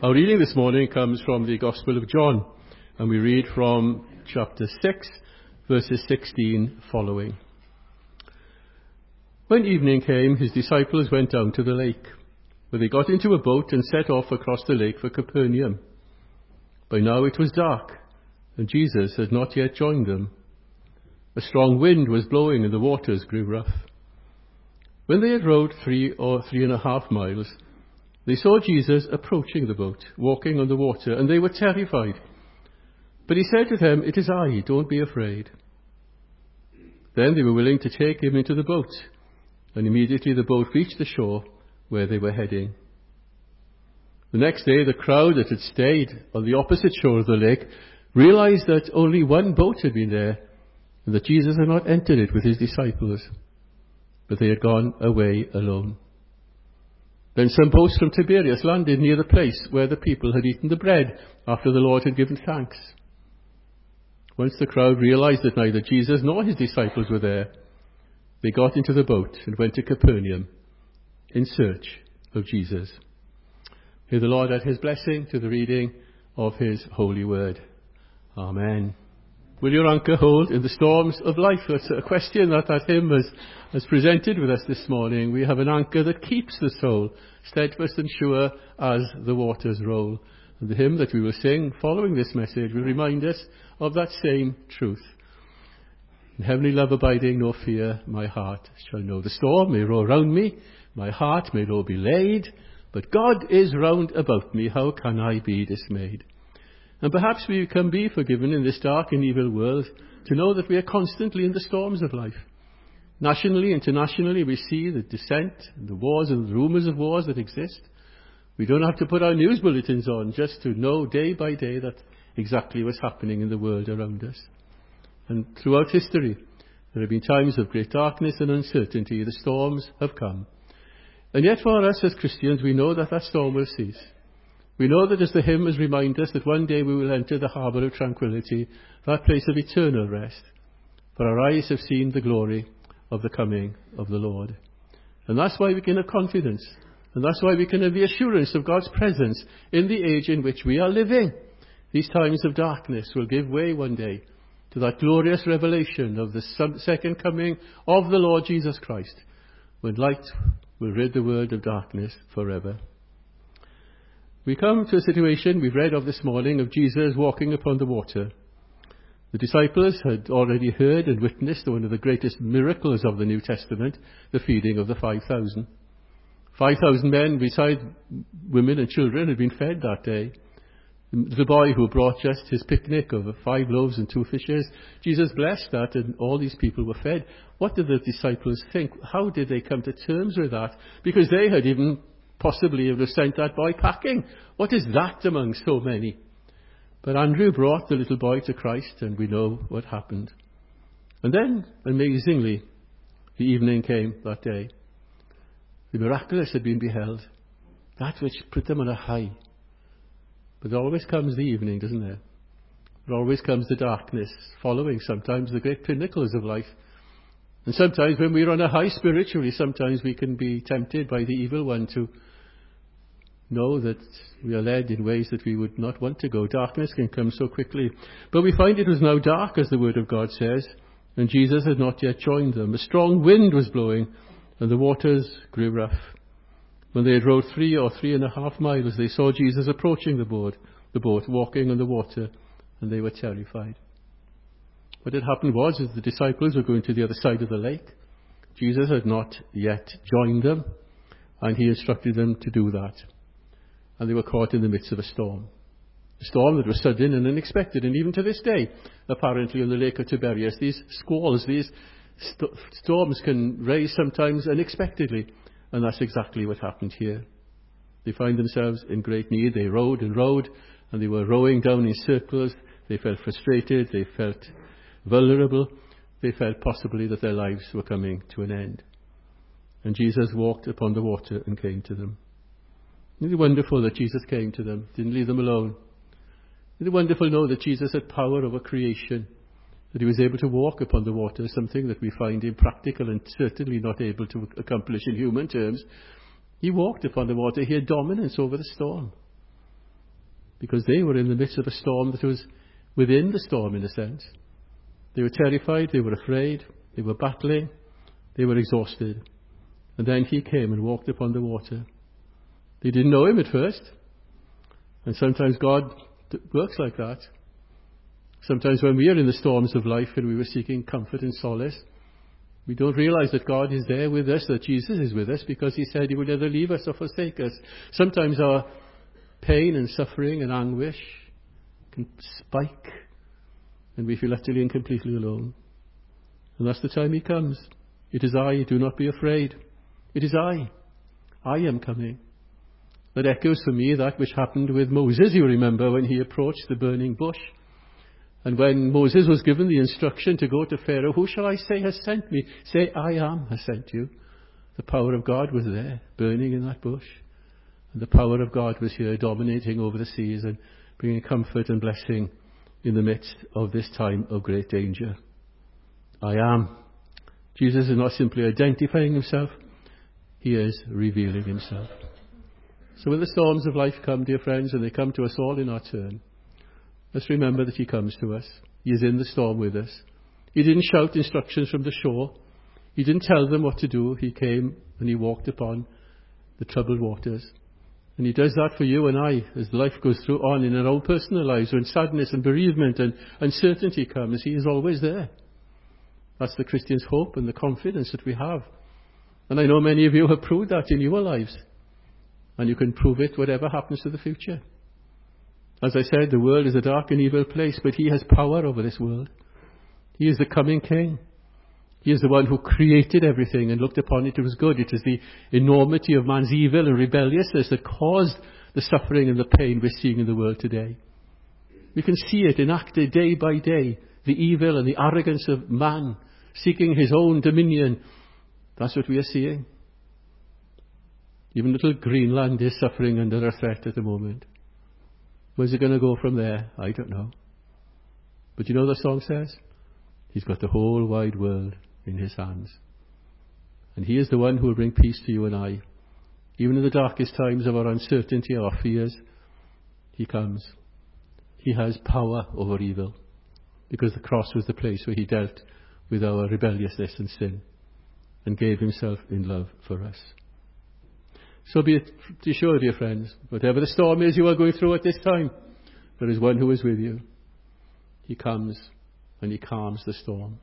Our reading this morning comes from the Gospel of John, and we read from chapter 6, verses 16 following. When evening came, his disciples went down to the lake, where they got into a boat and set off across the lake for Capernaum. By now it was dark, and Jesus had not yet joined them. A strong wind was blowing, and the waters grew rough. When they had rowed 3 or 3.5 miles, they saw Jesus approaching the boat, walking on the water, and they were terrified. But he said to them, "It is I, don't be afraid." Then they were willing to take him into the boat, and immediately the boat reached the shore where they were heading. The next day, the crowd that had stayed on the opposite shore of the lake realized that only one boat had been there, and that Jesus had not entered it with his disciples, but they had gone away alone. Then some boats from Tiberias landed near the place where the people had eaten the bread after the Lord had given thanks. Once the crowd realized that neither Jesus nor his disciples were there, they got into the boat and went to Capernaum in search of Jesus. May the Lord add his blessing to the reading of his holy word. Amen. Will your anchor hold in the storms of life? That's a question that hymn has presented with us this morning. We have an anchor that keeps the soul steadfast and sure as the waters roll. And the hymn that we will sing following this message will remind us of that same truth. In heavenly love abiding, no fear my heart shall know. The storm may roll round me, my heart may low be laid, but God is round about me, how can I be dismayed? And perhaps we can be forgiven in this dark and evil world to know that we are constantly in the storms of life. Nationally, internationally, we see the dissent and the wars and the rumours of wars that exist. We don't have to put our news bulletins on just to know day by day that exactly what's happening in the world around us. And throughout history, there have been times of great darkness and uncertainty. The storms have come. And yet for us as Christians, we know that storm will cease. We know that as the hymns remind us that one day we will enter the harbour of tranquility, that place of eternal rest. For our eyes have seen the glory of the coming of the Lord. And that's why we can have confidence. And that's why we can have the assurance of God's presence in the age in which we are living. These times of darkness will give way one day to that glorious revelation of the second coming of the Lord Jesus Christ, when light will rid the world of darkness forever. We come to a situation we've read of this morning of Jesus walking upon the water. The disciples had already heard and witnessed one of the greatest miracles of the New Testament, the feeding of the 5,000. 5,000 men, beside women and children, had been fed that day. The boy who brought just his picnic of 5 loaves and 2 fishes, Jesus blessed that, and all these people were fed. What did the disciples think? How did they come to terms with that? Because they had even possibly have sent that boy packing. What is that among so many? But Andrew brought the little boy to Christ, and we know what happened. And then, amazingly, the evening came that day. The miraculous had been beheld, that which put them on a high. But there always comes the evening, doesn't there? There always comes the darkness, following sometimes the great pinnacles of life. And sometimes when we're on a high spiritually, sometimes we can be tempted by the evil one to know that we are led in ways that we would not want to go. Darkness can come so quickly. But we find it was now dark, as the Word of God says, and Jesus had not yet joined them. A strong wind was blowing, and the waters grew rough. When they had rowed 3 or 3.5 miles, they saw Jesus approaching the boat, walking on the water, and they were terrified. What had happened was, as the disciples were going to the other side of the lake, Jesus had not yet joined them, and he instructed them to do that. And they were caught in the midst of a storm. A storm that was sudden and unexpected, and even to this day, apparently on the lake of Tiberias, these squalls, these storms can rise sometimes unexpectedly, and that's exactly what happened here. They find themselves in great need. They rowed and rowed, and they were rowing down in circles. They felt frustrated. They felt vulnerable. They felt possibly that their lives were coming to an end. And Jesus walked upon the water and came to them. Isn't it wonderful that Jesus came to them, didn't leave them alone? Isn't it wonderful to know that Jesus had power over creation, that he was able to walk upon the water, something that we find impractical and certainly not able to accomplish in human terms. He walked upon the water. He had dominance over the storm. because they were in the midst of a storm that was within the storm, in a sense. They were terrified, they were afraid, they were battling, they were exhausted. And then he came and walked upon the water. They didn't know him at first. And sometimes God works like that. Sometimes when we are in the storms of life and we were seeking comfort and solace, we don't realize that God is there with us, that Jesus is with us, because he said he would never leave us or forsake us. Sometimes our pain and suffering and anguish can spike, and we feel utterly and completely alone. And that's the time he comes. It is I, do not be afraid. It is I am coming. That echoes for me that which happened with Moses, you remember, when he approached the burning bush. And when Moses was given the instruction to go to Pharaoh, who shall I say has sent me? Say, I am has sent you. The power of God was there, burning in that bush. And the power of God was here, dominating over the seas and bringing comfort and blessing in the midst of this time of great danger. I am. Jesus is not simply identifying himself, he is revealing himself. So when the storms of life come, dear friends, and they come to us all in our turn, let's remember that he comes to us. He is in the storm with us. He didn't shout instructions from the shore. He didn't tell them what to do. He came and he walked upon the troubled waters. And he does that for you and I as life goes through on in our own personal lives. When sadness and bereavement and uncertainty comes, he is always there. That's the Christian's hope and the confidence that we have. And I know many of you have proved that in your lives. And you can prove it whatever happens to the future. As I said, the world is a dark and evil place, but he has power over this world. He is the coming King. He is the one who created everything and looked upon it as good. It is the enormity of man's evil and rebelliousness that caused the suffering and the pain we're seeing in the world today. We can see it enacted day by day, the evil and the arrogance of man seeking his own dominion. That's what we are seeing. Even little Greenland is suffering under a threat at the moment. Where's it going to go from there? I don't know. But you know what the song says? He's got the whole wide world in his hands. And he is the one who will bring peace to you and I. Even in the darkest times of our uncertainty, our fears, he comes. He has power over evil. Because the cross was the place where he dealt with our rebelliousness and sin. And gave himself in love for us. So be sure, dear friends, whatever the storm is you are going through at this time, there is one who is with you. He comes and he calms the storm.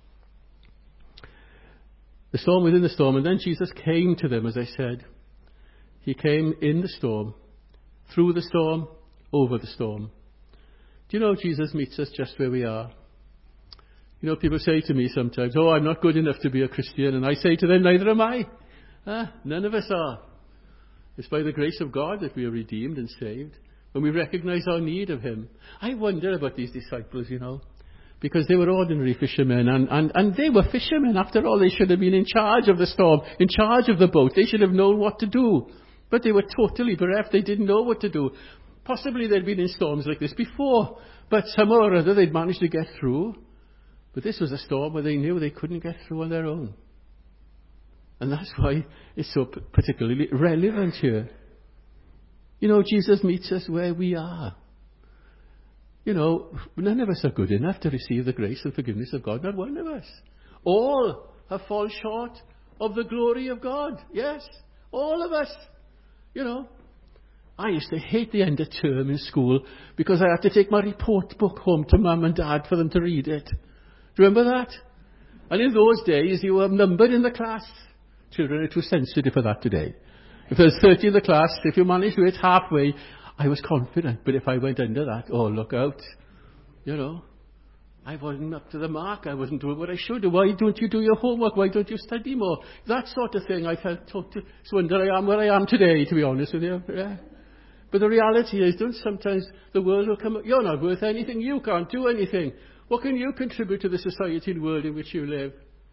The storm within the storm, and then Jesus came to them, as I said. He came in the storm, through the storm, over the storm. Do you know Jesus meets us just where we are? You know, people say to me sometimes, oh, I'm not good enough to be a Christian. And I say to them, neither am I. None of us are. It's by the grace of God that we are redeemed and saved. When we recognize our need of him. I wonder about these disciples, you know. Because they were ordinary fishermen. And they were fishermen. After all, they should have been in charge of the storm. In charge of the boat. They should have known what to do. But they were totally bereft. They didn't know what to do. Possibly they'd been in storms like this before. But somehow or other they'd managed to get through. But this was a storm where they knew they couldn't get through on their own. And that's why it's so particularly relevant here. You know, Jesus meets us where we are. You know, none of us are good enough to receive the grace and forgiveness of God. Not one of us. All have fallen short of the glory of God. Yes, all of us. You know, I used to hate the end of term in school because I had to take my report book home to Mum and Dad for them to read it. Do you remember that? And in those days, you were numbered in the class. Children are too sensitive for that today. If there's 30 in the class, if you managed to hit halfway, I was confident. But if I went under that, oh, look out. You know, I wasn't up to the mark. I wasn't doing what I should do. Why don't you do your homework? Why don't you study more? That sort of thing. I felt totally... It's wonder I am where I am today, to be honest with you. Yeah. But the reality is, don't sometimes the world will come... You're not worth anything. You can't do anything. What can you contribute to the society and world in which you live?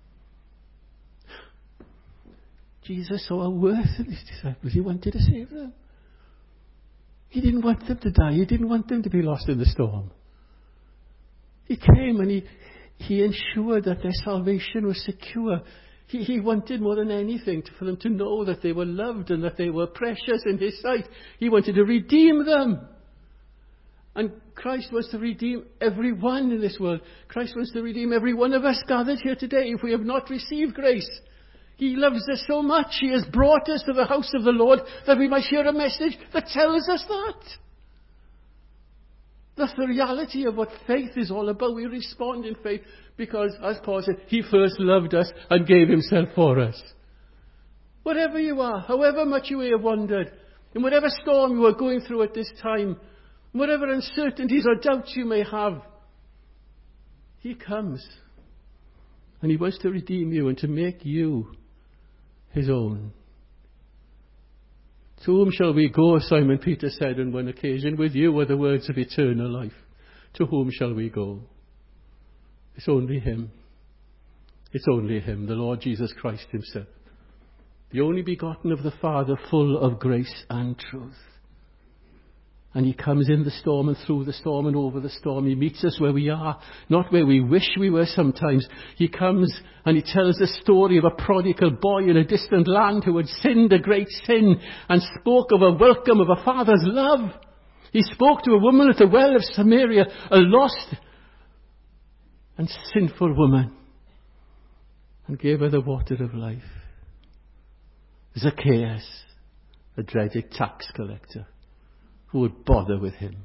Jesus saw a worth in his disciples. He wanted to save them. He didn't want them to die. He didn't want them to be lost in the storm. He came and he ensured that their salvation was secure. He wanted more than anything for them to know that they were loved and that they were precious in his sight. He wanted to redeem them. And Christ wants to redeem everyone in this world. Christ wants to redeem every one of us gathered here today if we have not received grace. He loves us so much. He has brought us to the house of the Lord that we might hear a message that tells us that. That's the reality of what faith is all about. We respond in faith because, as Paul said, He first loved us and gave Himself for us. Whatever you are, however much you may have wandered, in whatever storm you are going through at this time, whatever uncertainties or doubts you may have, He comes. And He wants to redeem you and to make you His own. To whom shall we go, Simon Peter said on one occasion. With you are the words of eternal life. To whom shall we go? It's only Him. It's only Him, the Lord Jesus Christ Himself. The only begotten of the Father, full of grace and truth. And He comes in the storm and through the storm and over the storm. He meets us where we are, not where we wish we were sometimes. He comes and He tells the story of a prodigal boy in a distant land who had sinned a great sin and spoke of a welcome of a father's love. He spoke to a woman at the well of Samaria, a lost and sinful woman, and gave her the water of life. Zacchaeus, a dreaded tax collector, who would bother with Him.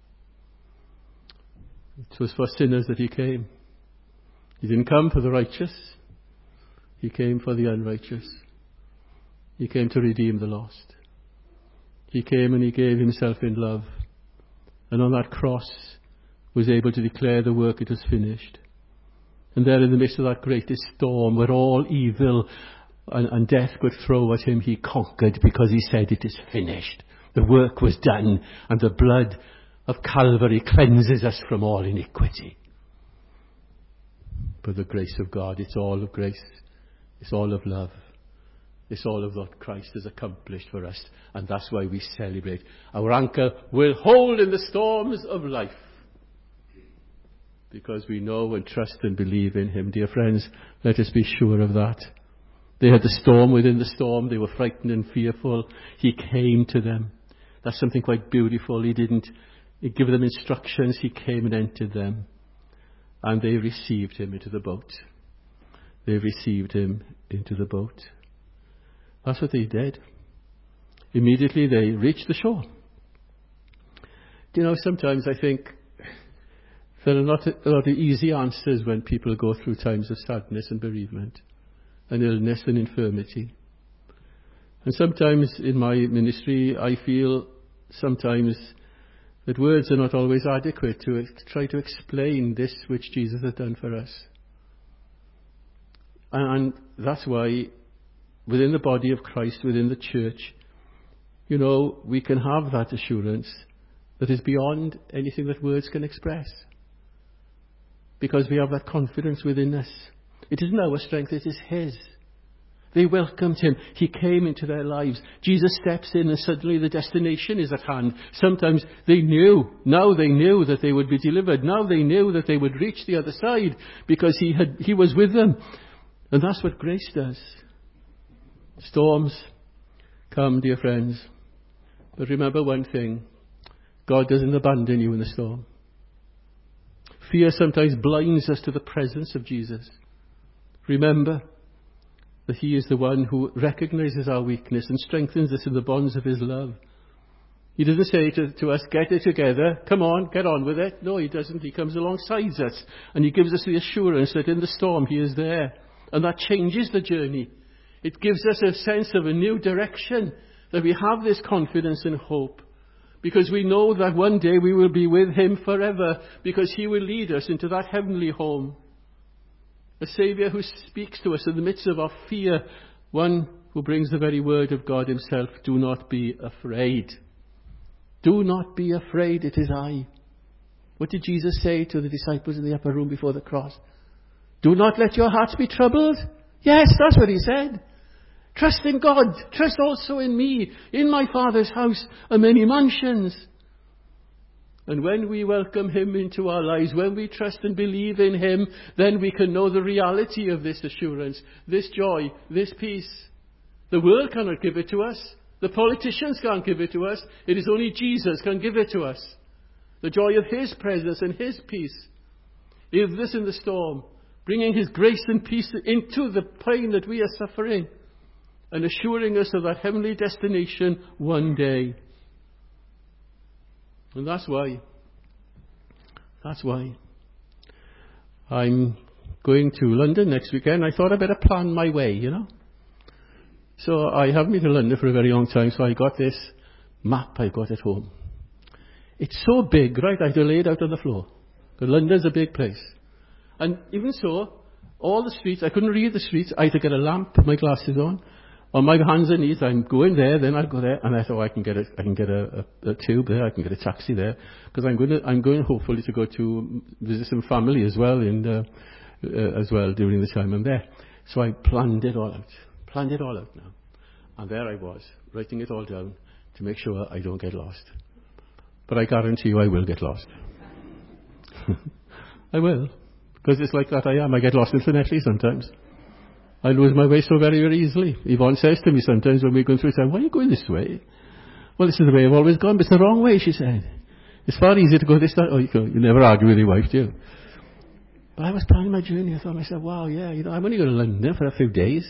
It was for sinners that He came. He didn't come for the righteous. He came for the unrighteous. He came to redeem the lost. He came and He gave Himself in love. And on that cross was able to declare the work, it was finished. And there in the midst of that greatest storm where all evil and death could throw at Him, He conquered because He said, it is finished. The work was done, and the blood of Calvary cleanses us from all iniquity. But the grace of God, it's all of grace. It's all of love. It's all of what Christ has accomplished for us. And that's why we celebrate. Our anchor will hold in the storms of life. Because we know and trust and believe in Him. Dear friends, let us be sure of that. They had the storm within the storm. They were frightened and fearful. He came to them. That's something quite beautiful. He didn't give them instructions. He came and entered them. And they received Him into the boat. They received Him into the boat. That's what they did. Immediately they reached the shore. Do you know, sometimes I think there are not a lot of easy answers when people go through times of sadness and bereavement and illness and infirmity. And sometimes in my ministry I feel sometimes that words are not always adequate to try to explain this which Jesus has done for us. And that's why within the body of Christ, within the church, you know, we can have that assurance that is beyond anything that words can express. Because we have that confidence within us. It isn't our strength, it is His. They welcomed Him. He came into their lives. Jesus steps in and suddenly the destination is at hand. Sometimes they knew. Now they knew that they would be delivered. Now they knew that they would reach the other side because He was with them. And that's what grace does. Storms come, dear friends. But remember one thing. God doesn't abandon you in the storm. Fear sometimes blinds us to the presence of Jesus. Remember that He is the one who recognizes our weakness and strengthens us in the bonds of His love. He doesn't say to us, get it together, come on, get on with it. No, He doesn't. He comes alongside us and He gives us the assurance that in the storm He is there. And that changes the journey. It gives us a sense of a new direction, that we have this confidence and hope. Because we know that one day we will be with Him forever, because He will lead us into that heavenly home. A Saviour who speaks to us in the midst of our fear, one who brings the very word of God Himself. Do not be afraid. Do not be afraid, it is I. What did Jesus say to the disciples in the upper room before the cross? Do not let your hearts be troubled. Yes, that's what He said. Trust in God. Trust also in me. In my Father's house are many mansions. And when we welcome Him into our lives, when we trust and believe in Him, then we can know the reality of this assurance, this joy, this peace. The world cannot give it to us. The politicians can't give it to us. It is only Jesus can give it to us. The joy of his presence and his peace. Is this in the storm, bringing his grace and peace into the pain that we are suffering and assuring us of that heavenly destination one day. And that's why I'm going to London next weekend. I thought I'd better plan my way, you know. So I haven't been to London for a very long time, so I got this map I got at home. It's so big, right? I had to lay it out on the floor. But London's a big place. And even so, all the streets, I couldn't read the streets. I had to get a lamp, put my glasses on my hands and knees. I'm going there, then I'll go there, and I thought I can get a tube there, I can get a taxi there, because I'm going hopefully to go to visit some family as well, as well during the time I'm there. So I planned it all out now. And there I was, writing it all down to make sure I don't get lost. But I guarantee you I will get lost. I will. Because it's like that I am. I get lost in Llanelli sometimes. I lose my way so very, very easily. Yvonne says to me sometimes when we're going through, why are you going this way? Well, this is the way I've always gone, but it's the wrong way, she said. It's far easier to go this way. Oh, you never argue with your wife, do you? But I was planning my journey. I thought to myself, wow, yeah, I'm only going to London for a few days.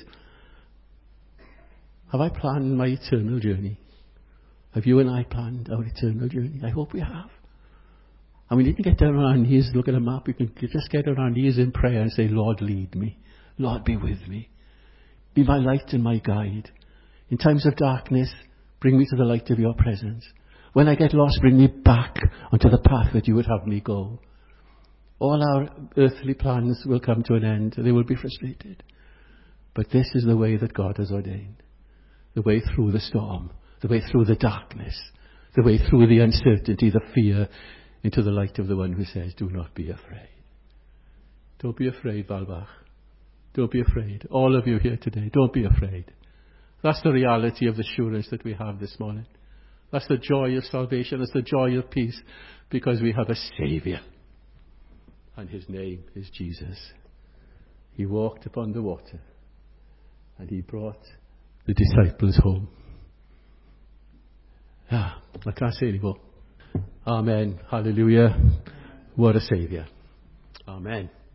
Have I planned my eternal journey? Have you and I planned our eternal journey? I hope we have. And we needn't get down on our knees, look at a map. We can just get on our knees in prayer and say, Lord, lead me. Lord, be with me. Be my light and my guide. In times of darkness, bring me to the light of your presence. When I get lost, bring me back onto the path that you would have me go. All our earthly plans will come to an end. They will be frustrated. But this is the way that God has ordained. The way through the storm. The way through the darkness. The way through the uncertainty, the fear, into the light of the one who says, do not be afraid. Don't be afraid, Valbach. Don't be afraid. All of you here today, don't be afraid. That's the reality of the assurance that we have this morning. That's the joy of salvation. That's the joy of peace, because we have a Saviour. And his name is Jesus. He walked upon the water, and he brought the disciples home. I can't say anymore. Amen. Hallelujah. What a Saviour. Amen.